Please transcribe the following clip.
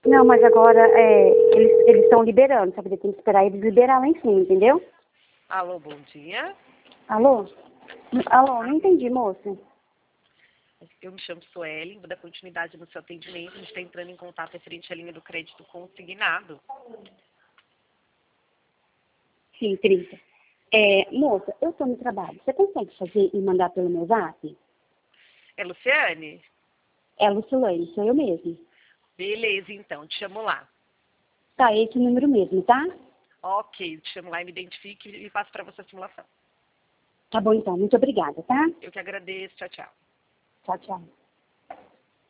Não, mas agora eles estão liberando, sabe? Tem que esperar eles liberar lá em cima, entendeu? Alô, bom dia. Alô? Alô, não entendi, moça. Eu me chamo Suelen, vou dar continuidade no seu atendimento. A gente está entrando em contato referente à linha do crédito consignado. Sim, 30. Moça, eu tô no trabalho. Você consegue fazer e mandar pelo meu zap? É Luciane? É Lucilene, sou eu mesmo. Beleza, então, te chamo lá. Tá, esse número mesmo, tá? Ok, te chamo lá e me identifique e passo para você a simulação. Tá bom então, muito obrigada, tá? Eu que agradeço, tchau, tchau. Tchau, tchau.